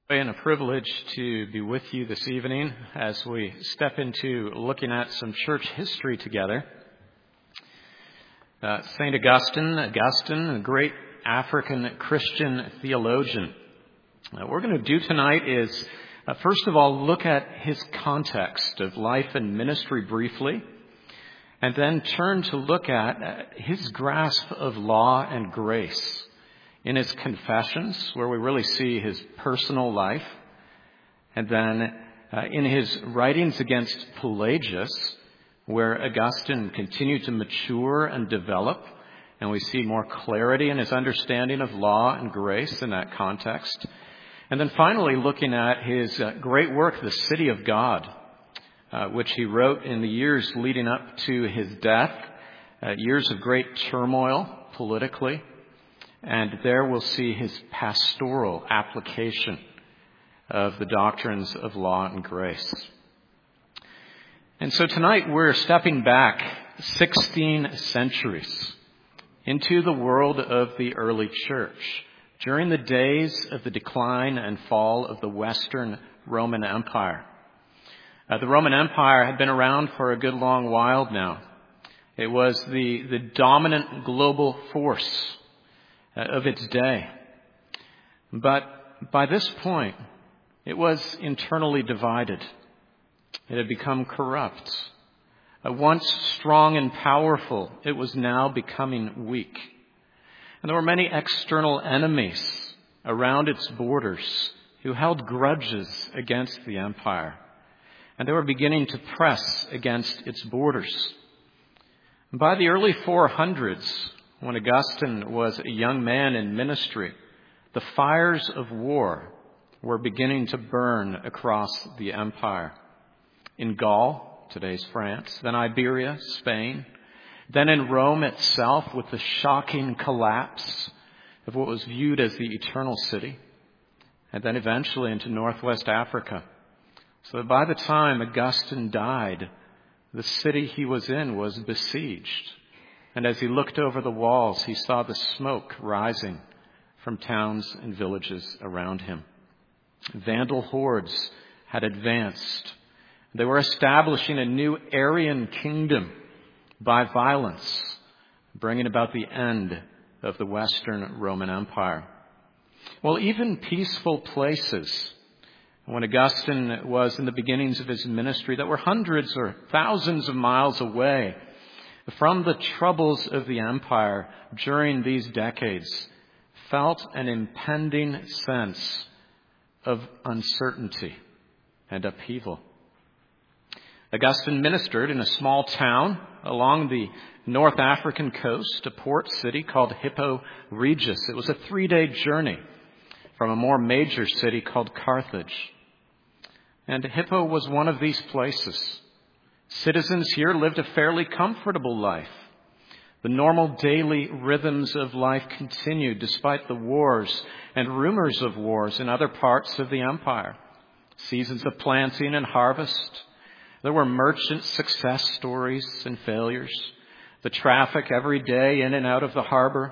And a privilege to be with you this evening as we step into looking at some church history together. St. Augustine, a great African Christian theologian. What we're going to do tonight is, first of all, look at his context of life and ministry briefly, and then turn to look at his grasp of law and grace in his Confessions, where we really see his personal life, and then in his writings against Pelagius, where Augustine continued to mature and develop, and we see more clarity in his understanding of law and grace in that context. And then finally looking at his great work, The City of God, which he wrote in the years leading up to his death, years of great turmoil politically. And there we'll see his pastoral application of the doctrines of law and grace. And so tonight we're stepping back 16 centuries into the world of the early church, during the days of the decline and fall of the Western Roman Empire. The Roman Empire had been around for a good long while now. It was the dominant global force of its day. But by this point, it was internally divided. It had become corrupt. Once strong and powerful, it was now becoming weak. And there were many external enemies around its borders who held grudges against the empire. And they were beginning to press against its borders. And by the early 400s, when Augustine was a young man in ministry, the fires of war were beginning to burn across the empire. In Gaul, today's France, then Iberia, Spain, then in Rome itself with the shocking collapse of what was viewed as the eternal city, and then eventually into northwest Africa. So that by the time Augustine died, the city he was in was besieged. And as he looked over the walls, he saw the smoke rising from towns and villages around him. Vandal hordes had advanced. They were establishing a new Arian kingdom by violence, bringing about the end of the Western Roman Empire. Well, even peaceful places, when Augustine was in the beginnings of his ministry, that were hundreds or thousands of miles away from the troubles of the empire during these decades, felt an impending sense of uncertainty and upheaval. Augustine ministered in a small town along the North African coast, a port city called Hippo Regius. It was a 3-day journey from a more major city called Carthage. And Hippo was one of these places. Citizens here lived a fairly comfortable life. The normal daily rhythms of life continued despite the wars and rumors of wars in other parts of the empire. Seasons of planting and harvest. There were merchant success stories and failures. The traffic every day in and out of the harbor.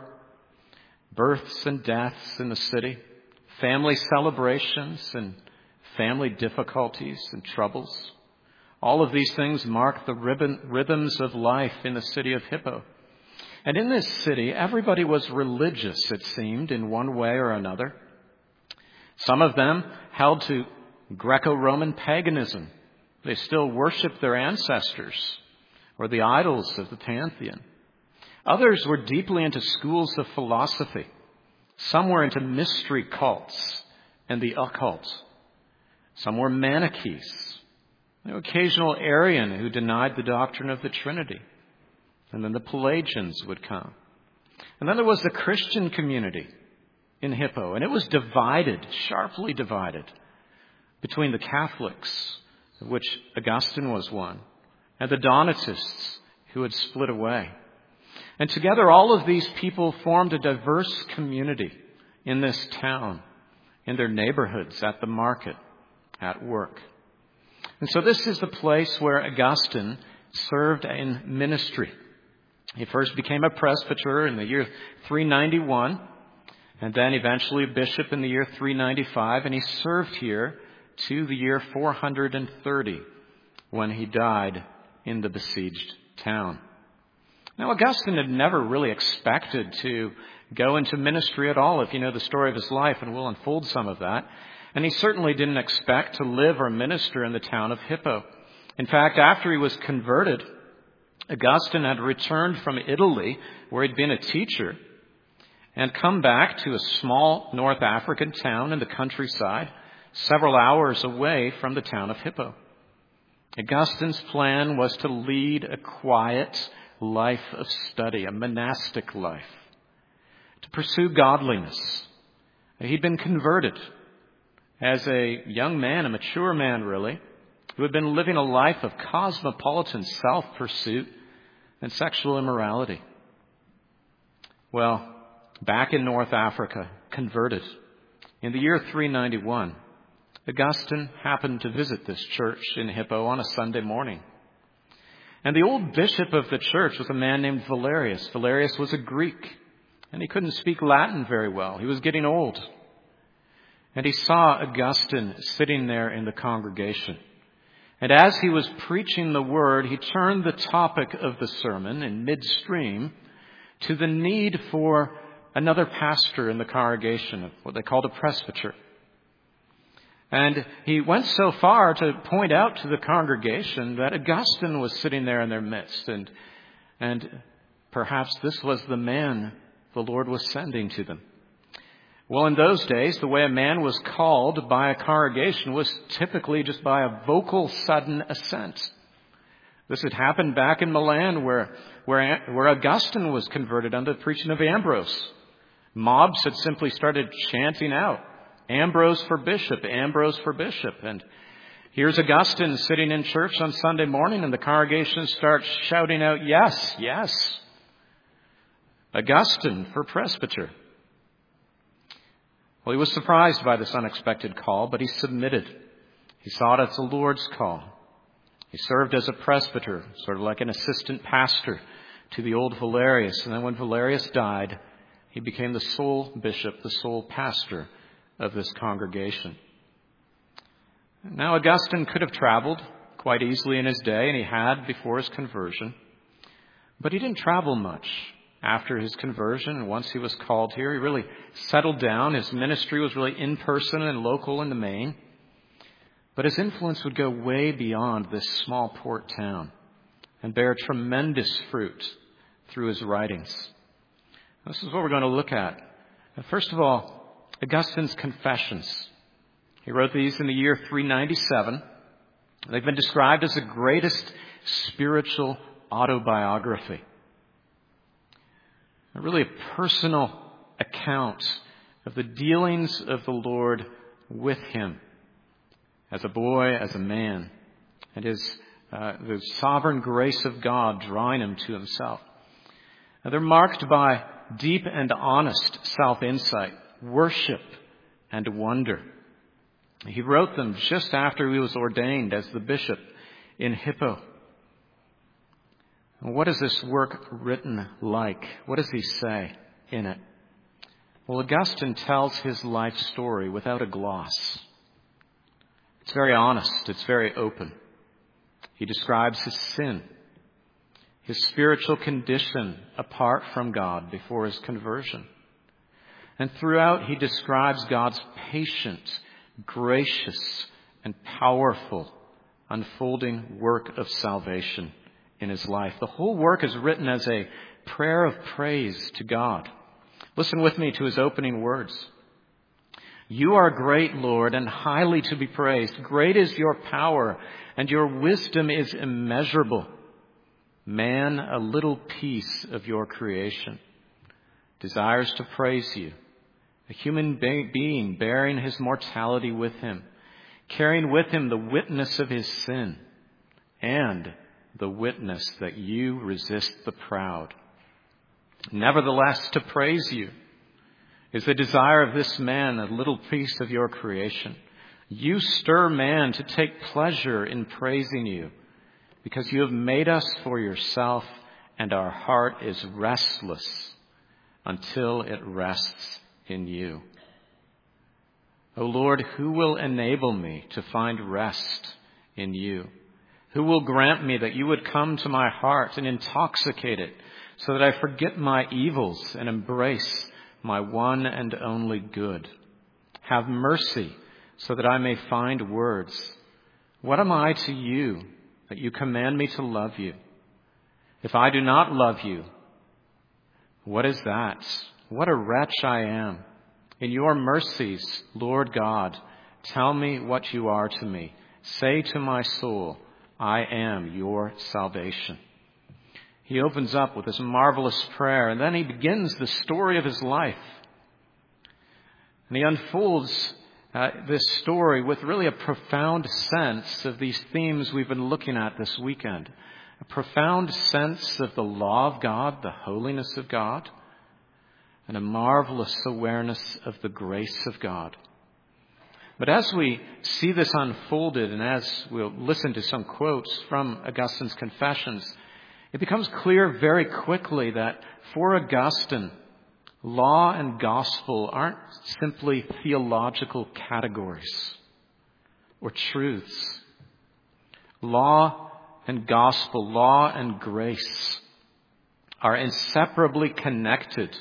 Births and deaths in the city. Family celebrations and family difficulties and troubles. All of these things mark the rhythms of life in the city of Hippo. And in this city, everybody was religious, it seemed, in one way or another. Some of them held to Greco-Roman paganism. They still worshiped their ancestors or the idols of the pantheon. Others were deeply into schools of philosophy. Some were into mystery cults and the occult. Some were Manichees. The occasional Arian who denied the doctrine of the Trinity. And then the Pelagians would come. And then there was the Christian community in Hippo. And it was divided, sharply divided, between the Catholics, of which Augustine was one, and the Donatists, who had split away. And together all of these people formed a diverse community in this town, in their neighborhoods, at the market, at work. And so this is the place where Augustine served in ministry. He first became a presbyter in the year 391, and then eventually bishop in the year 395, and he served here to the year 430 when he died in the besieged town. Now, Augustine had never really expected to go into ministry at all, if you know the story of his life, and we'll unfold some of that. And he certainly didn't expect to live or minister in the town of Hippo. In fact, after he was converted, Augustine had returned from Italy, where he'd been a teacher, and come back to a small North African town in the countryside, several hours away from the town of Hippo. Augustine's plan was to lead a quiet life of study, a monastic life, to pursue godliness. He'd been converted as a young man, a mature man really, who had been living a life of cosmopolitan self-pursuit and sexual immorality. Well, back in North Africa, converted, in the year 391, Augustine happened to visit this church in Hippo on a Sunday morning. And the old bishop of the church was a man named Valerius. Valerius was a Greek, and he couldn't speak Latin very well. He was getting old. And he saw Augustine sitting there in the congregation. And as he was preaching the word, he turned the topic of the sermon in midstream to the need for another pastor in the congregation, what they called a presbyter. And he went so far to point out to the congregation that Augustine was sitting there in their midst, and perhaps this was the man the Lord was sending to them. Well, in those days, the way a man was called by a congregation was typically just by a vocal sudden assent. This had happened back in Milan where Augustine was converted under the preaching of Ambrose. Mobs had simply started chanting out, "Ambrose for bishop, Ambrose for bishop." And here's Augustine sitting in church on Sunday morning, and the congregation starts shouting out, "Yes, yes, Augustine for presbyter." Well, he was surprised by this unexpected call, but he submitted. He saw it as the Lord's call. He served as a presbyter, sort of like an assistant pastor to the old Valerius. And then when Valerius died, he became the sole bishop, the sole pastor of this congregation. Now, Augustine could have traveled quite easily in his day, and he had before his conversion. But he didn't travel much after his conversion. And once he was called here, he really settled down. His ministry was really in person and local in the main. But his influence would go way beyond this small port town and bear tremendous fruit through his writings. This is what we're going to look at. First of all, Augustine's Confessions. He wrote these in the year 397. They've been described as the greatest spiritual autobiography. Really a personal account of the dealings of the Lord with him as a boy, as a man, and the sovereign grace of God drawing him to himself. Now, they're marked by deep and honest self-insight, worship, and wonder. He wrote them just after he was ordained as the bishop in Hippo. What is this work written like? What does he say in it? Well, Augustine tells his life story without a gloss. It's very honest. It's very open. He describes his sin, his spiritual condition apart from God before his conversion. And throughout, he describes God's patient, gracious, and powerful unfolding work of salvation in his life. The whole work is written as a prayer of praise to God. Listen with me to his opening words. "You are great, Lord, and highly to be praised. Great is your power, and your wisdom is immeasurable. Man, a little piece of your creation, desires to praise you. A human being bearing his mortality with him, carrying with him the witness of his sin, and the witness that you resist the proud. Nevertheless, to praise you is the desire of this man, a little piece of your creation. You stir man to take pleasure in praising you, because you have made us for yourself, and our heart is restless until it rests in you. O Lord, who will enable me to find rest in you? Who will grant me that you would come to my heart and intoxicate it so that I forget my evils and embrace my one and only good? Have mercy so that I may find words. What am I to you that you command me to love you? If I do not love you, what is that? What a wretch I am. In your mercies, Lord God, tell me what you are to me. Say to my soul, I am your salvation. He opens up with this marvelous prayer, and then he begins the story of his life. And he unfolds this story with really a profound sense of these themes we've been looking at this weekend. A profound sense of the law of God, the holiness of God, and a marvelous awareness of the grace of God. But as we see this unfolded, and as we'll listen to some quotes from Augustine's Confessions, it becomes clear very quickly that for Augustine, law and gospel aren't simply theological categories or truths. Law and gospel, law and grace are inseparably connected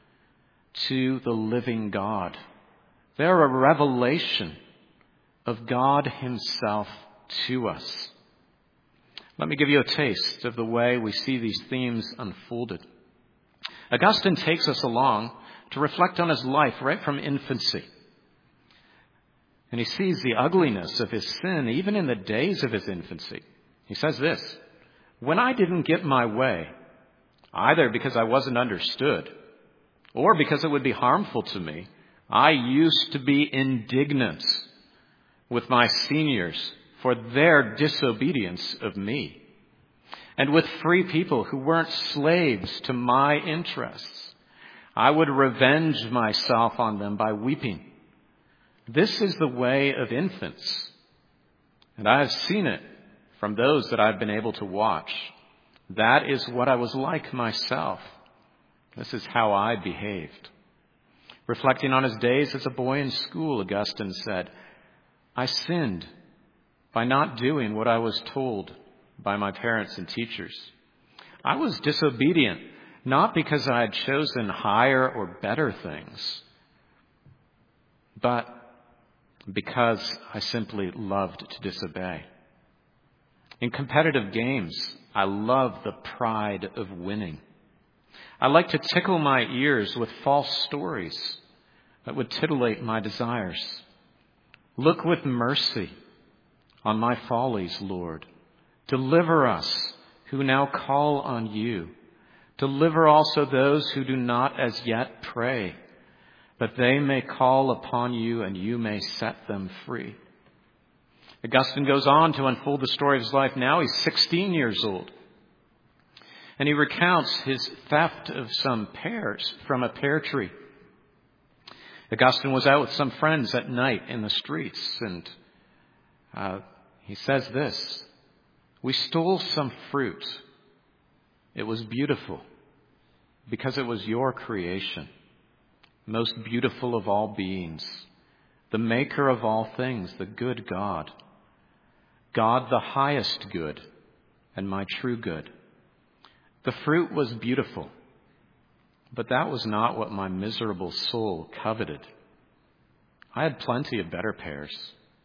to the living God. They're a revelation of God himself to us. Let me give you a taste of the way we see these themes unfolded. Augustine takes us along to reflect on his life right from infancy. And he sees the ugliness of his sin even in the days of his infancy. He says this, when I didn't get my way, either because I wasn't understood or because it would be harmful to me, I used to be indignant with my seniors for their disobedience of me, and with free people who weren't slaves to my interests. I would revenge myself on them by weeping. This is the way of infants, and I have seen it from those that I've been able to watch. That is what I was like myself. This is how I behaved. Reflecting on his days as a boy in school, Augustine said, I sinned by not doing what I was told by my parents and teachers. I was disobedient, not because I had chosen higher or better things, but because I simply loved to disobey. In competitive games, I love the pride of winning. I like to tickle my ears with false stories that would titillate my desires. Look with mercy on my follies, Lord. Deliver us who now call on you. Deliver also those who do not as yet pray, that they may call upon you and you may set them free. Augustine goes on to unfold the story of his life. Now he's 16 years old. And he recounts his theft of some pears from a pear tree. Augustine was out with some friends at night in the streets, and he says this, we stole some fruit. It was beautiful because it was your creation, most beautiful of all beings, the maker of all things, the good God, God the highest good and my true good. The fruit was beautiful, but that was not what my miserable soul coveted. I had plenty of better pears,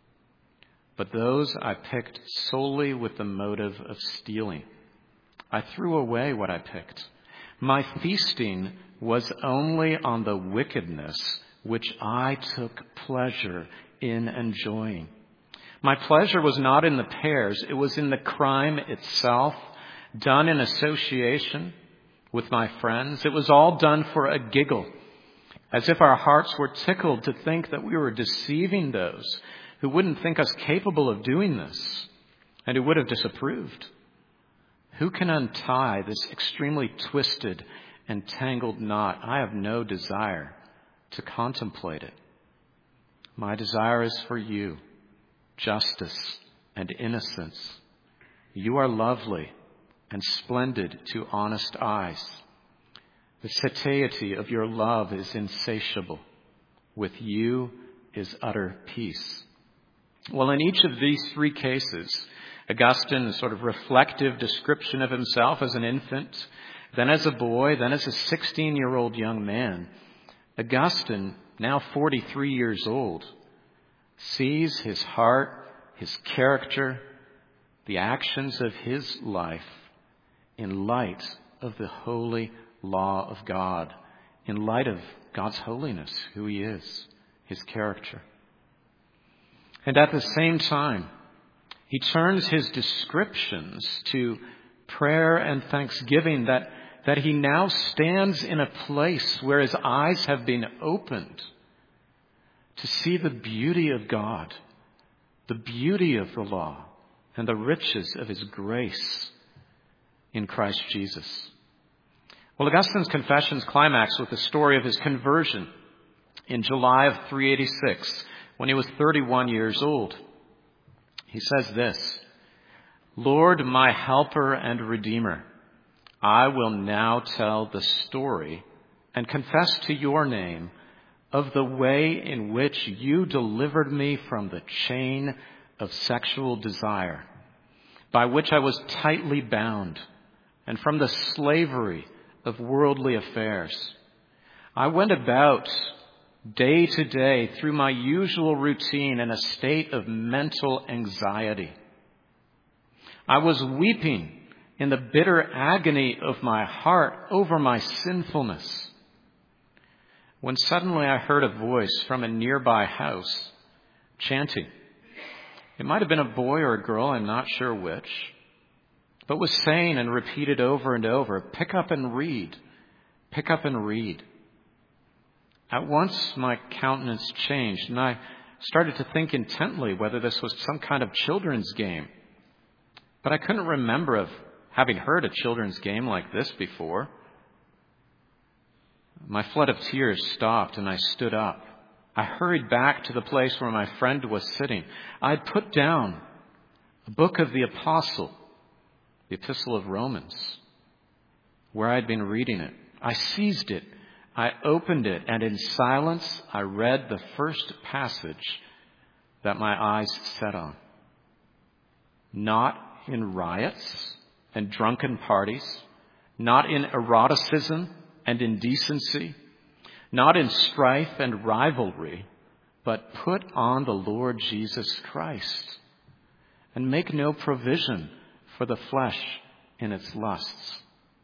but those I picked solely with the motive of stealing. I threw away what I picked. My feasting was only on the wickedness which I took pleasure in enjoying. My pleasure was not in the pears, it was in the crime itself, done in association with my friends. It was all done for a giggle, as if our hearts were tickled to think that we were deceiving those who wouldn't think us capable of doing this and who would have disapproved. Who can untie this extremely twisted and tangled knot? I have no desire to contemplate it. My desire is for you, justice and innocence. You are lovely and splendid to honest eyes. The satiety of your love is insatiable. With you is utter peace. Well, in each of these three cases, Augustine's sort of reflective description of himself as an infant, then as a boy, then as a 16-year-old young man, Augustine, now 43 years old, sees his heart, his character, the actions of his life in light of the holy law of God, in light of God's holiness, who he is, his character. And at the same time, he turns his descriptions to prayer and thanksgiving that he now stands in a place where his eyes have been opened to see the beauty of God, the beauty of the law, and the riches of his grace in Christ Jesus. Well, Augustine's confessions climax with the story of his conversion in July of 386, when he was 31 years old. He says this, "Lord, my helper and redeemer, I will now tell the story and confess to your name of the way in which you delivered me from the chain of sexual desire, by which I was tightly bound, and from the slavery of worldly affairs. I went about day to day through my usual routine in a state of mental anxiety. I was weeping in the bitter agony of my heart over my sinfulness, when suddenly I heard a voice from a nearby house chanting. It might have been a boy or a girl, I'm not sure which, but was saying and repeated over and over, 'Pick up and read, pick up and read.' At once my countenance changed, and I started to think intently whether this was some kind of children's game. But I couldn't remember of having heard a children's game like this before. My flood of tears stopped, and I stood up. I hurried back to the place where my friend was sitting. I had put down a book of the Apostle, the Epistle of Romans, where I had been reading it. I seized it. I opened it, and in silence I read the first passage that my eyes set on. Not in riots and drunken parties, not in eroticism and indecency, not in strife and rivalry, but put on the Lord Jesus Christ, and make no provision for the flesh in its lusts."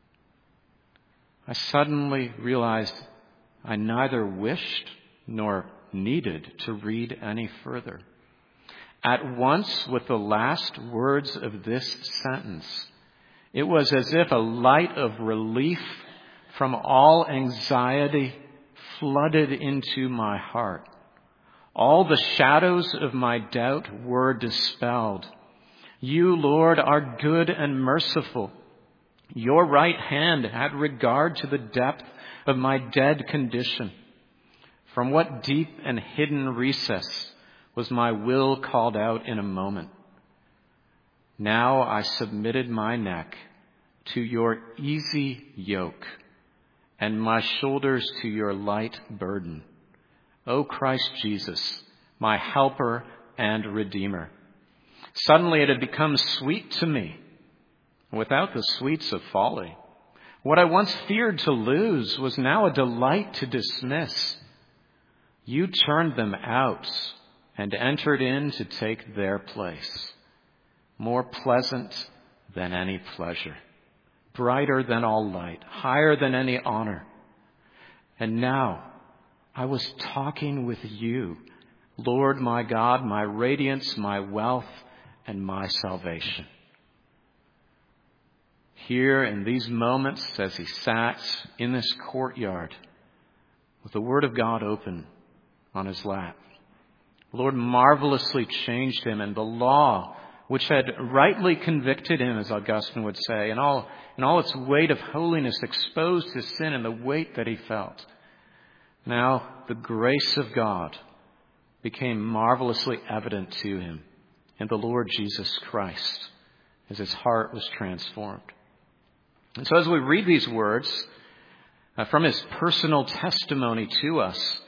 I suddenly realized I neither wished nor needed to read any further. At once, with the last words of this sentence, it was as if a light of relief from all anxiety flooded into my heart. All the shadows of my doubt were dispelled. You, Lord, are good and merciful. Your right hand had regard to the depth of my dead condition. From what deep and hidden recess was my will called out in a moment? Now I submitted my neck to your easy yoke, and my shoulders to your light burden. O Christ Jesus, my helper and redeemer. Suddenly it had become sweet to me, without the sweets of folly. What I once feared to lose was now a delight to dismiss. You turned them out and entered in to take their place, more pleasant than any pleasure, brighter than all light, higher than any honor. And now I was talking with you, Lord my God, my radiance, my wealth, and my salvation. Here in these moments, as he sat in this courtyard with the Word of God open on his lap, the Lord marvelously changed him, and the law, which had rightly convicted him, as Augustine would say, in all its weight of holiness, exposed his sin and the weight that he felt. Now the grace of God became marvelously evident to him in the Lord Jesus Christ as his heart was transformed. And so as we read these words from his personal testimony to us,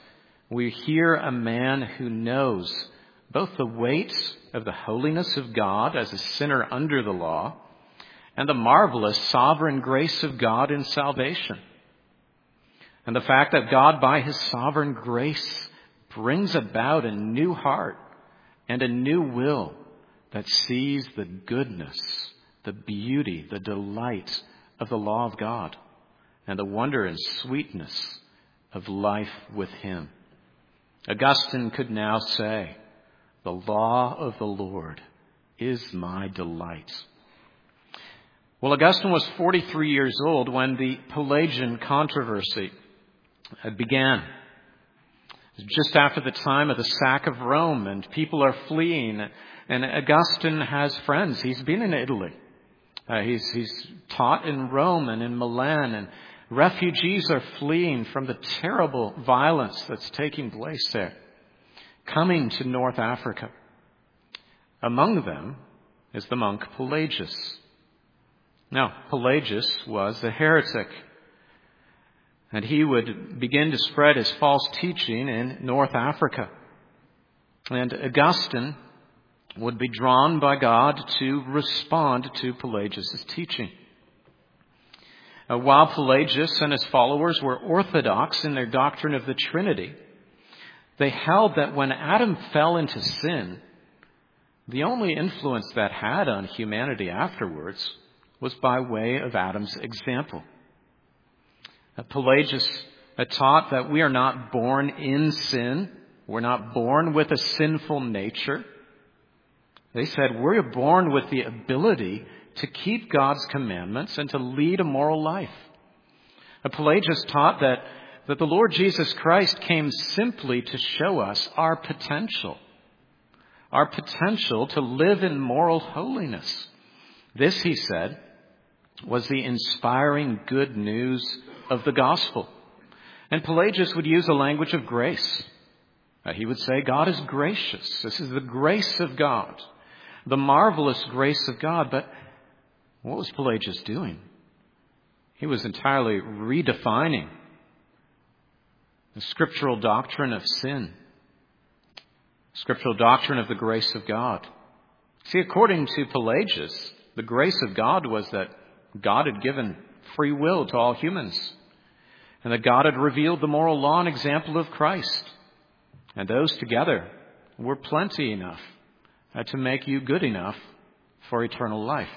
we hear a man who knows both the weight of the holiness of God as a sinner under the law and the marvelous sovereign grace of God in salvation. And the fact that God, by his sovereign grace, brings about a new heart and a new will that sees the goodness, the beauty, the delight of the law of God and the wonder and sweetness of life with him. Augustine could now say, "The law of the Lord is my delight." Well, Augustine was 43 years old when the Pelagian controversy began. Just after the time of the sack of Rome, and people are fleeing. And Augustine has friends. He's been in Italy. He's taught in Rome and in Milan, and refugees are fleeing from the terrible violence that's taking place there, coming to North Africa. Among them is the monk Pelagius. Now, Pelagius was a heretic, and he would begin to spread his false teaching in North Africa. And Augustine would be drawn by God to respond to Pelagius' teaching. While Pelagius and his followers were orthodox in their doctrine of the Trinity, they held that when Adam fell into sin, the only influence that had on humanity afterwards was by way of Adam's example. Pelagius taught that we are not born in sin. We're not born with a sinful nature. They said we're born with the ability to keep God's commandments and to lead a moral life. Pelagius taught that the Lord Jesus Christ came simply to show us our potential to live in moral holiness. This, he said, was the inspiring good news of the gospel. And Pelagius would use a language of grace. He would say, God is gracious. This is the grace of God, the marvelous grace of God. But what was Pelagius doing? He was entirely redefining the scriptural doctrine of sin, scriptural doctrine of the grace of God. See, according to Pelagius, the grace of God was that God had given free will to all humans, and that God had revealed the moral law and example of Christ. And those together were plenty enough to make you good enough for eternal life.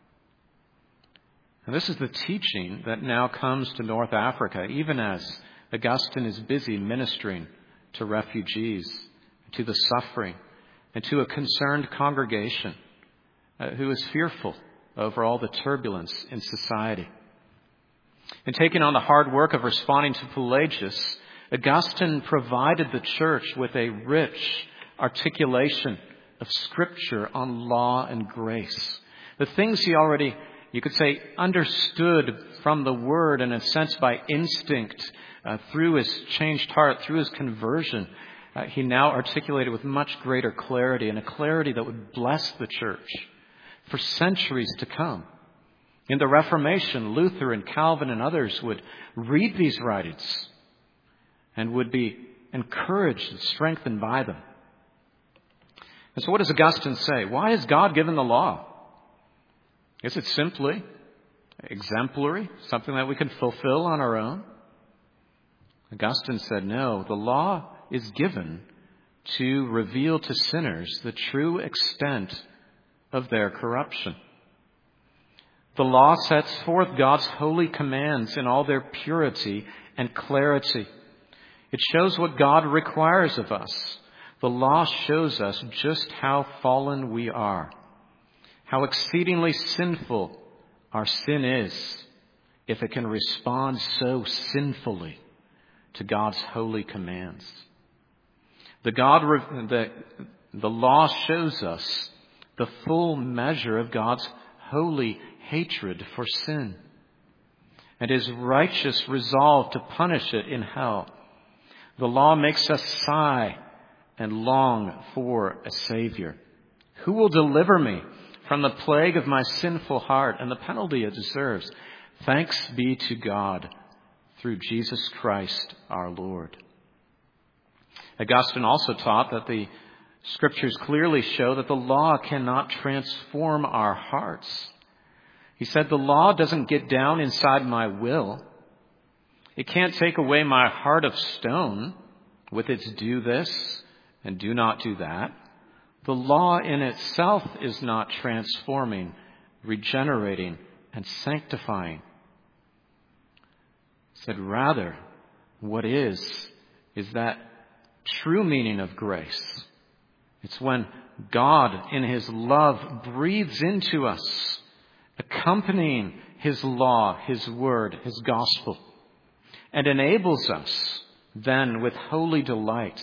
And this is the teaching that now comes to North Africa, even as Augustine is busy ministering to refugees, to the suffering, and to a concerned congregation who is fearful over all the turbulence in society. In taking on the hard work of responding to Pelagius, Augustine provided the church with a rich articulation of Scripture on law and grace. The things he already, you could say, understood from the Word, in a sense by instinct, through his changed heart, through his conversion, he now articulated with much greater clarity, and a clarity that would bless the church for centuries to come. In the Reformation, Luther and Calvin and others would read these writings and would be encouraged and strengthened by them. And so what does Augustine say? Why has God given the law? Is it simply exemplary, something that we can fulfill on our own? Augustine said, no, the law is given to reveal to sinners the true extent of their corruption. The law sets forth God's holy commands in all their purity and clarity. It shows what God requires of us. The law shows us just how fallen we are, how exceedingly sinful our sin is, if it can respond so sinfully to God's holy commands. The law shows us the full measure of God's holy hatred for sin and his righteous resolve to punish it in hell. The law makes us sigh and long for a Savior. Who will deliver me from the plague of my sinful heart and the penalty it deserves? Thanks be to God through Jesus Christ our Lord. Augustine also taught that the Scriptures clearly show that the law cannot transform our hearts. He said the law doesn't get down inside my will. It can't take away my heart of stone with its do this and do not do that. The law in itself is not transforming, regenerating, and sanctifying. He said rather, what is that true meaning of grace. It's when God in His love breathes into us, accompanying His law, His word, His gospel, and enables us then with holy delight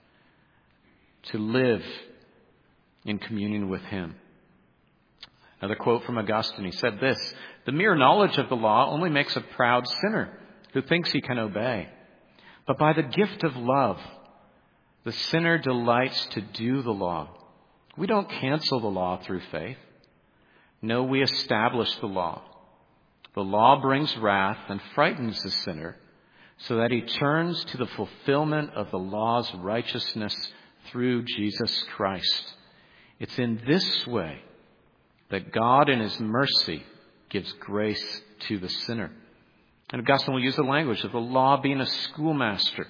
to live in communion with Him. Another quote from Augustine, he said this, "The mere knowledge of the law only makes a proud sinner who thinks he can obey. But by the gift of love, the sinner delights to do the law. We don't cancel the law through faith. No, we establish the law. The law brings wrath and frightens the sinner so that he turns to the fulfillment of the law's righteousness through Jesus Christ. It's in this way that God in His mercy gives grace to the sinner." And Augustine will use the language of the law being a schoolmaster.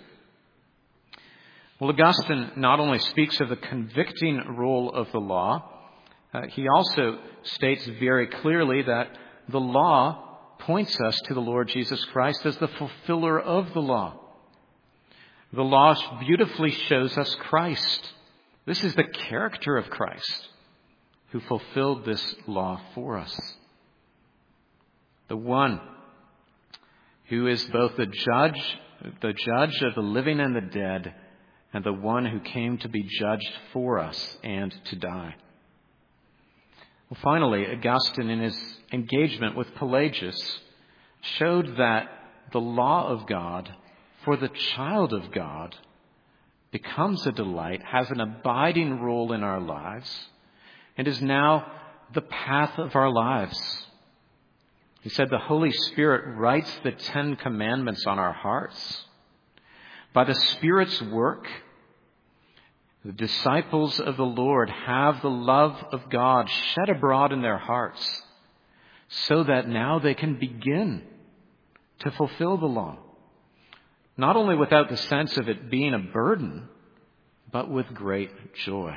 Well, Augustine not only speaks of the convicting role of the law, he also states very clearly that the law points us to the Lord Jesus Christ as the fulfiller of the law. The law beautifully shows us Christ. This is the character of Christ who fulfilled this law for us. The one who is both the judge of the living and the dead, and the one who came to be judged for us and to die. Well, finally, Augustine, in his engagement with Pelagius, showed that the law of God for the child of God becomes a delight, has an abiding role in our lives, and is now the path of our lives. He said the Holy Spirit writes the 10 Commandments on our hearts. By the Spirit's work, the disciples of the Lord have the love of God shed abroad in their hearts so that now they can begin to fulfill the law. Not only without the sense of it being a burden, but with great joy.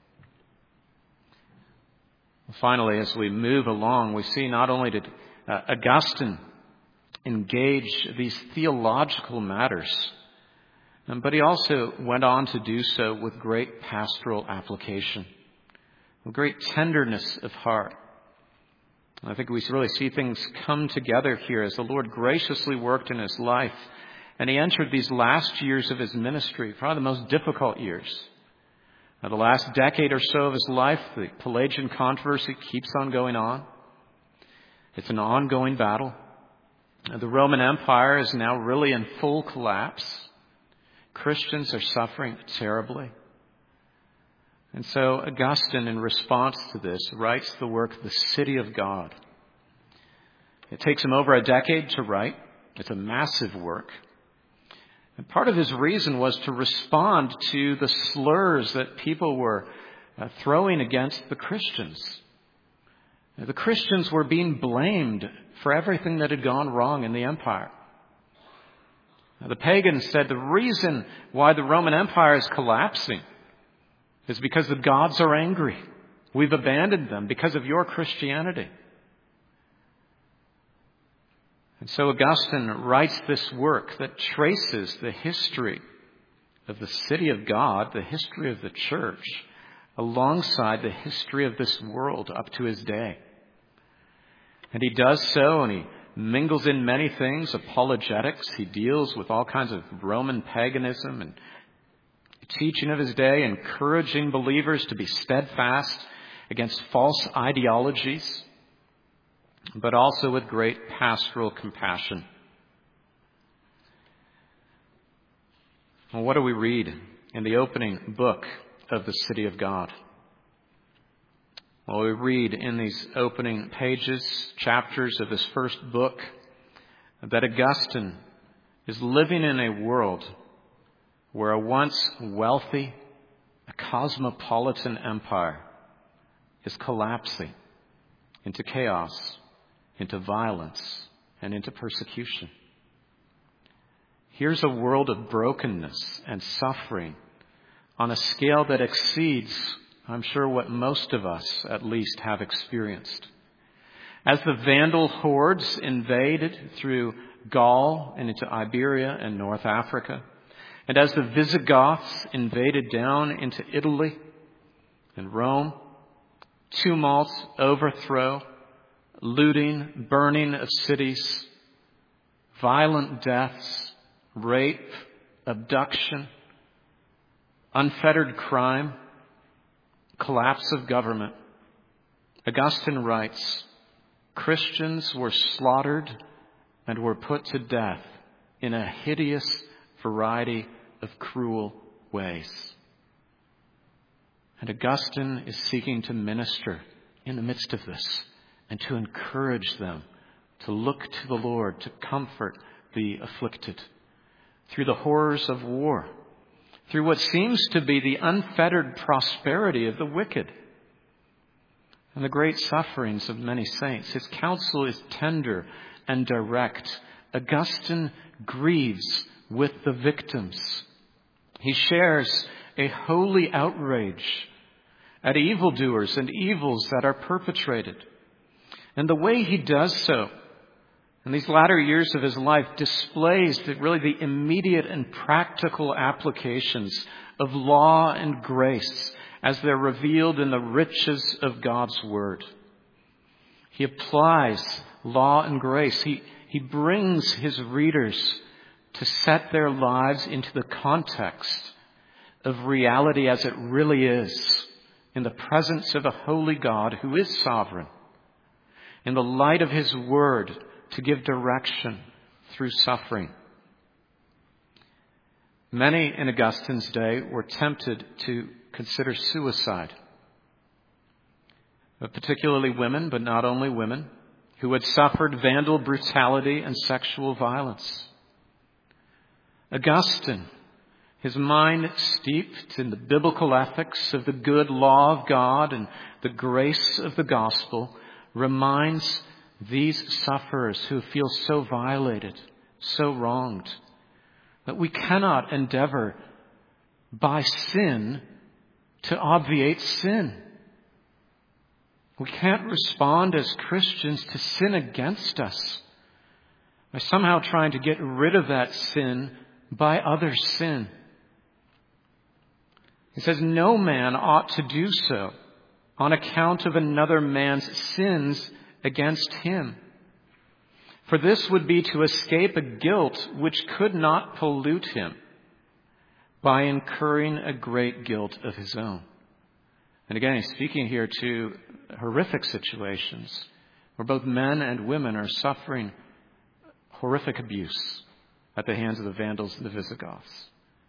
Finally, as we move along, we see not only did Augustine engage these theological matters, but he also went on to do so with great pastoral application, with great tenderness of heart. I think we really see things come together here as the Lord graciously worked in his life, and he entered these last years of his ministry, probably the most difficult years. Now, the last decade or so of his life, the Pelagian controversy keeps on going on. It's an ongoing battle. The Roman Empire is now really in full collapse. Christians are suffering terribly. And so Augustine, in response to this, writes the work, The City of God. It takes him over a decade to write. It's a massive work. And part of his reason was to respond to the slurs that people were throwing against the Christians. The Christians were being blamed for everything that had gone wrong in the empire. The pagans said the reason why the Roman Empire is collapsing is because the gods are angry. We've abandoned them because of your Christianity. And so Augustine writes this work that traces the history of the city of God, the history of the church, alongside the history of this world up to his day. And he does so, and he mingles in many things, apologetics. He deals with all kinds of Roman paganism and teaching of his day, encouraging believers to be steadfast against false ideologies, but also with great pastoral compassion. Well, what do we read in the opening book of the City of God? Well, we read in these opening pages, chapters of this first book, that Augustine is living in a world where a once wealthy, a cosmopolitan empire is collapsing into chaos, into violence, and into persecution. Here's a world of brokenness and suffering on a scale that exceeds, I'm sure, what most of us at least have experienced. As the Vandal hordes invaded through Gaul and into Iberia and North Africa, and as the Visigoths invaded down into Italy and Rome, tumult, overthrow, looting, burning of cities, violent deaths, rape, abduction, unfettered crime, collapse of government. Augustine writes, Christians were slaughtered and were put to death in a hideous variety of cruel ways. And Augustine is seeking to minister in the midst of this and to encourage them to look to the Lord, to comfort the afflicted through the horrors of war, through what seems to be the unfettered prosperity of the wicked and the great sufferings of many saints. His counsel is tender and direct. Augustine grieves with the victims. He shares a holy outrage at evildoers and evils that are perpetrated. And the way he does so in these latter years of his life displays the immediate and practical applications of law and grace as they're revealed in the riches of God's Word. He applies law and grace. He brings his readers to set their lives into the context of reality as it really is, in the presence of a holy God who is sovereign, in the light of his Word to give direction through suffering. Many in Augustine's day were tempted to consider suicide, particularly women, but not only women, who had suffered vandal brutality and sexual violence. Augustine, his mind steeped in the biblical ethics of the good law of God and the grace of the gospel, reminds these sufferers who feel so violated, so wronged, that we cannot endeavor by sin to obviate sin. We can't respond as Christians to sin against us by somehow trying to get rid of that sin by other sin. He says no man ought to do so on account of another man's sins against him. For this would be to escape a guilt which could not pollute him by incurring a great guilt of his own. And again, he's speaking here to horrific situations where both men and women are suffering horrific abuse at the hands of the Vandals and the Visigoths.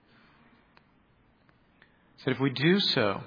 So if we do so,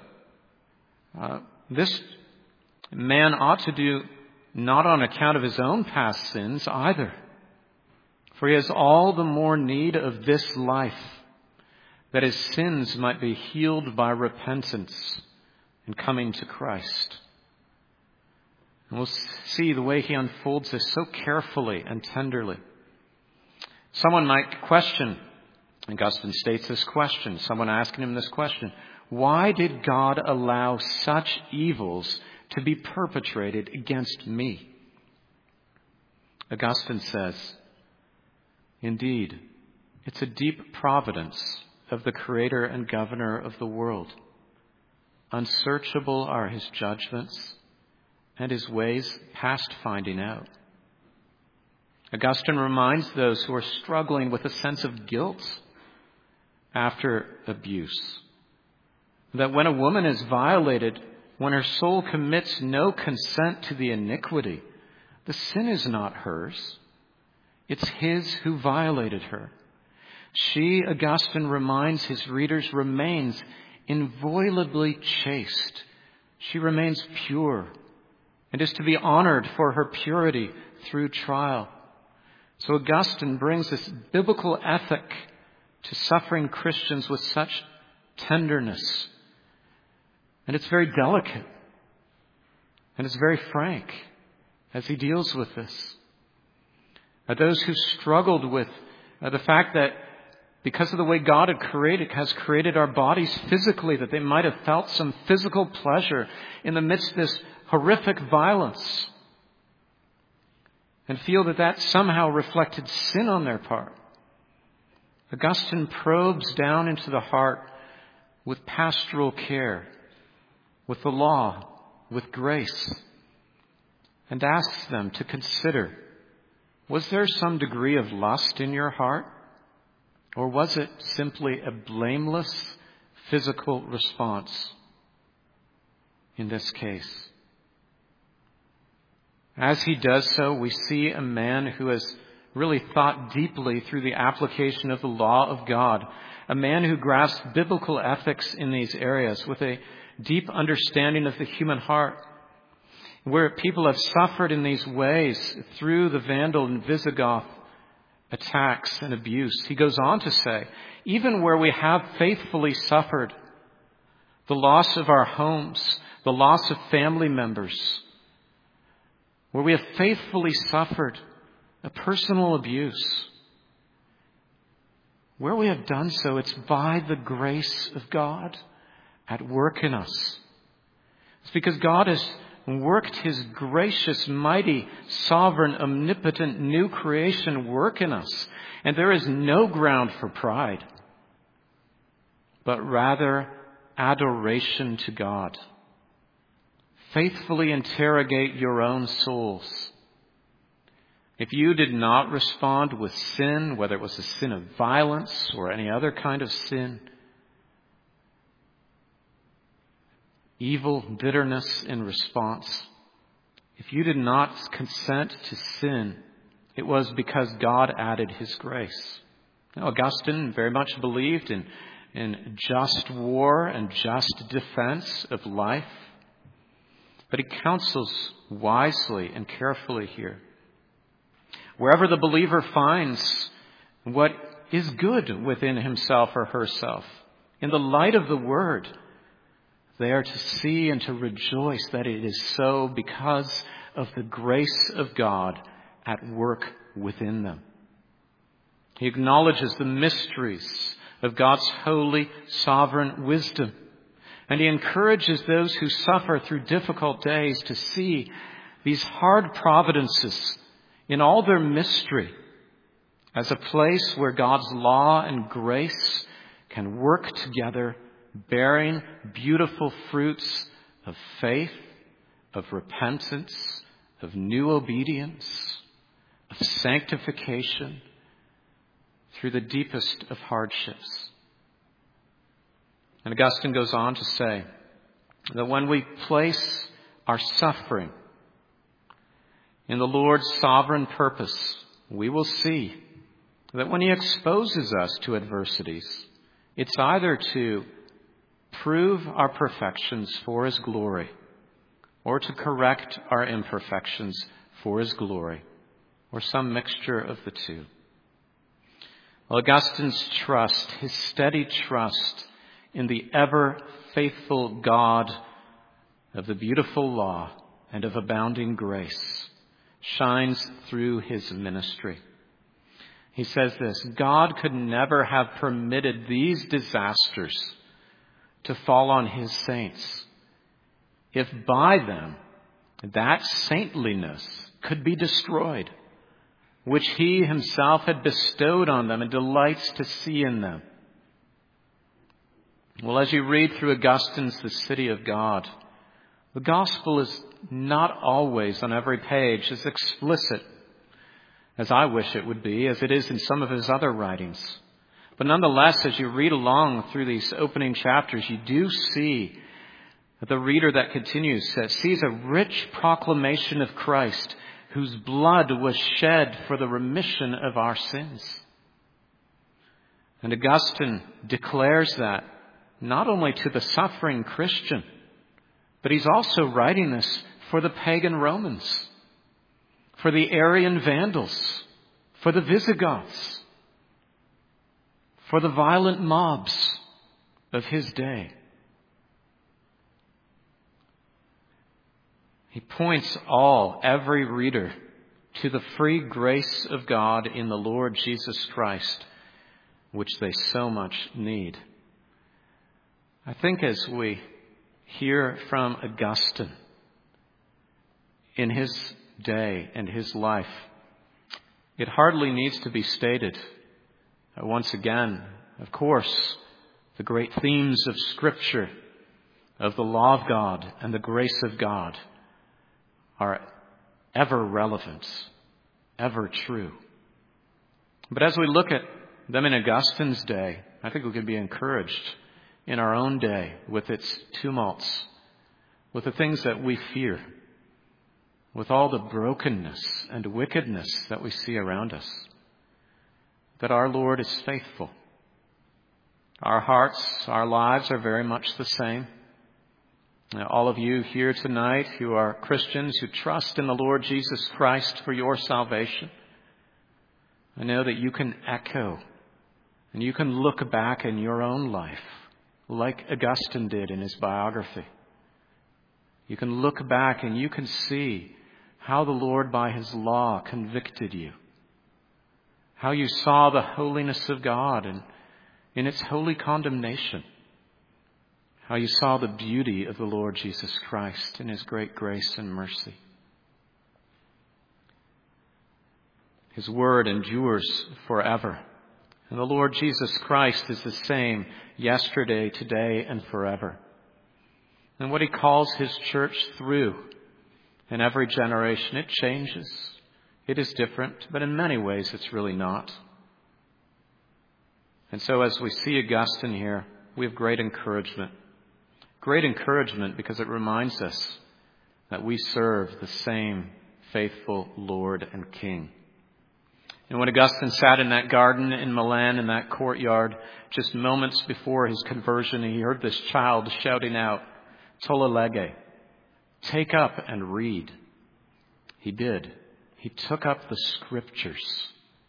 this man ought to do not on account of his own past sins either. For he has all the more need of this life, that his sins might be healed by repentance and coming to Christ. And we'll see the way he unfolds this so carefully and tenderly. Someone might question, Augustine states this question, someone asking him this question, why did God allow such evils to be perpetrated against me? Augustine says, indeed, it's a deep providence of the Creator and Governor of the world. Unsearchable are his judgments, and his ways past finding out. Augustine reminds those who are struggling with a sense of guilt after abuse that when a woman is violated, when her soul commits no consent to the iniquity, the sin is not hers. It's his who violated her. She, Augustine reminds his readers, remains inviolably chaste. She remains pure and is to be honored for her purity through trial. So Augustine brings this biblical ethic to suffering Christians with such tenderness. And it's very delicate. And it's very frank as he deals with this. Those who struggled with the fact that because of the way God has created our bodies physically, that they might have felt some physical pleasure in the midst of this horrific violence and feel that that somehow reflected sin on their part. Augustine probes down into the heart with pastoral care, with the law, with grace, and asks them to consider, was there some degree of lust in your heart? Or was it simply a blameless physical response in this case? As he does so, we see a man who has really thought deeply through the application of the law of God, a man who grasps biblical ethics in these areas with a deep understanding of the human heart, where people have suffered in these ways through the Vandal and Visigoth attacks and abuse. He goes on to say, even where we have faithfully suffered the loss of our homes, the loss of family members, where we have faithfully suffered a personal abuse, where we have done so, it's by the grace of God at work in us. It's because God has worked his gracious, mighty, sovereign, omnipotent, new creation work in us. And there is no ground for pride, but rather adoration to God. Faithfully interrogate your own souls. If you did not respond with sin, whether it was a sin of violence or any other kind of sin, evil, bitterness in response, if you did not consent to sin, it was because God added his grace. Now, Augustine very much believed in just war and just defense of life, but he counsels wisely and carefully here. Wherever the believer finds what is good within himself or herself, in the light of the Word, they are to see and to rejoice that it is so because of the grace of God at work within them. He acknowledges the mysteries of God's holy, sovereign wisdom. And he encourages those who suffer through difficult days to see these hard providences in all their mystery as a place where God's law and grace can work together, bearing beautiful fruits of faith, of repentance, of new obedience, of sanctification through the deepest of hardships. And Augustine goes on to say that when we place our suffering in the Lord's sovereign purpose, we will see that when he exposes us to adversities, it's either to prove our perfections for his glory or to correct our imperfections for his glory, or some mixture of the two. Well, Augustine's trust, his steady trust in the ever faithful God of the beautiful law and of abounding grace, shines through his ministry. He says this: God could never have permitted these disasters to fall on his saints if by them that saintliness could be destroyed, which he himself had bestowed on them and delights to see in them. Well, as you read through Augustine's The City of God, the gospel is not always on every page as explicit as I wish it would be, as it is in some of his other writings. But nonetheless, as you read along through these opening chapters, you do see the reader that continues sees a rich proclamation of Christ, whose blood was shed for the remission of our sins. And Augustine declares that not only to the suffering Christian, but he's also writing this for the pagan Romans, for the Arian Vandals, for the Visigoths, for the violent mobs of his day. He points every reader, to the free grace of God in the Lord Jesus Christ, which they so much need. I think as we hear from Augustine in his day and his life, it hardly needs to be stated once again, of course, the great themes of Scripture, of the law of God and the grace of God are ever relevant, ever true. But as we look at them in Augustine's day, I think we can be encouraged in our own day with its tumults, with the things that we fear, with all the brokenness and wickedness that we see around us, that our Lord is faithful. Our hearts, our lives are very much the same. Now, all of you here tonight who are Christians, who trust in the Lord Jesus Christ for your salvation, I know that you can echo and you can look back in your own life like Augustine did in his biography. You can look back and you can see how the Lord by his law convicted you, how you saw the holiness of God and in its holy condemnation, how you saw the beauty of the Lord Jesus Christ in his great grace and mercy. His word endures forever. And the Lord Jesus Christ is the same yesterday, today, and forever. And what he calls his church through in every generation, it changes. It is different, but in many ways it's really not. And so as we see Augustine here, we have great encouragement. Great encouragement because it reminds us that we serve the same faithful Lord and King. And when Augustine sat in that garden in Milan, in that courtyard, just moments before his conversion, he heard this child shouting out, "Tolle lege," take up and read. He did. He took up the Scriptures.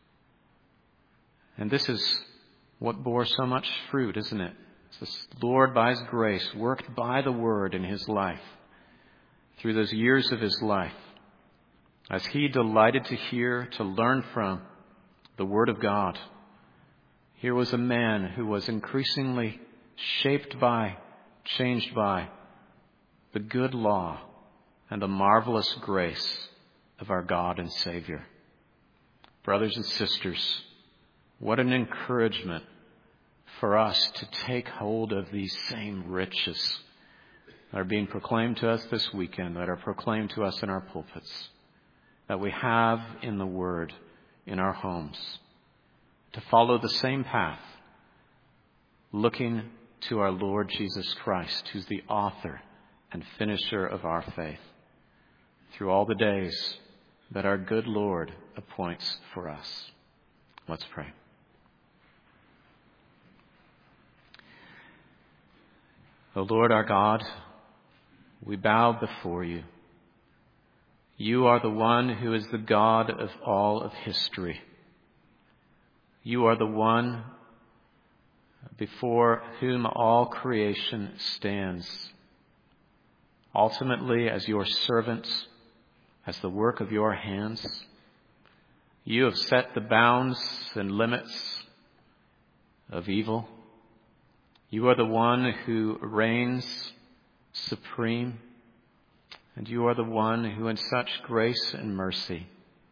And this is what bore so much fruit, isn't it? It's the Lord, by his grace, worked by the Word in his life, through those years of his life, as he delighted to hear, to learn from the Word of God. Here was a man who was increasingly shaped by, changed by the good law and the marvelous grace of our God and Savior. Brothers and sisters, what an encouragement for us to take hold of these same riches that are being proclaimed to us this weekend, that are proclaimed to us in our pulpits, that we have in the Word in our homes, to follow the same path, looking to our Lord Jesus Christ, who's the author and finisher of our faith, through all the days that our good Lord appoints for us. Let's pray. O Lord our God, we bow before you. You are the one who is the God of all of history. You are the one before whom all creation stands, ultimately as your servants, as the work of your hands. You have set the bounds and limits of evil. You are the one who reigns supreme, and you are the one who in such grace and mercy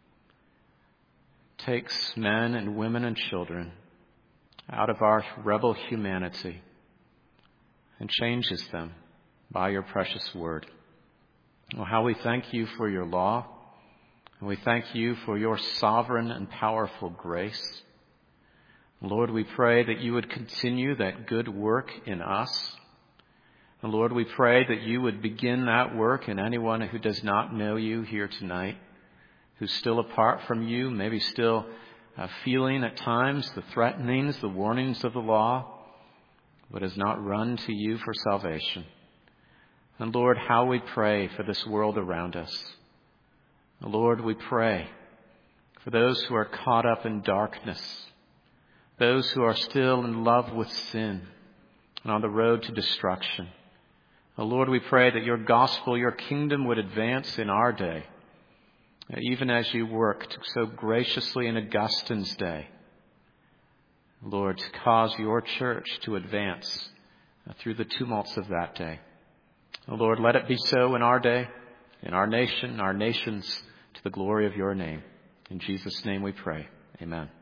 takes men and women and children out of our rebel humanity and changes them by your precious word. Oh, how we thank you for your law, and we thank you for your sovereign and powerful grace. Lord, we pray that you would continue that good work in us. And Lord, we pray that you would begin that work in anyone who does not know you here tonight, who's still apart from you, maybe still feeling at times the threatenings, the warnings of the law, but has not run to you for salvation. And Lord, how we pray for this world around us. Lord, we pray for those who are caught up in darkness, those who are still in love with sin and on the road to destruction. Oh Lord, we pray that your gospel, your kingdom would advance in our day, even as you worked so graciously in Augustine's day. Lord, to cause your church to advance through the tumults of that day. Oh Lord, let it be so in our day, in our nation, our nations, to the glory of your name. In Jesus' name we pray. Amen.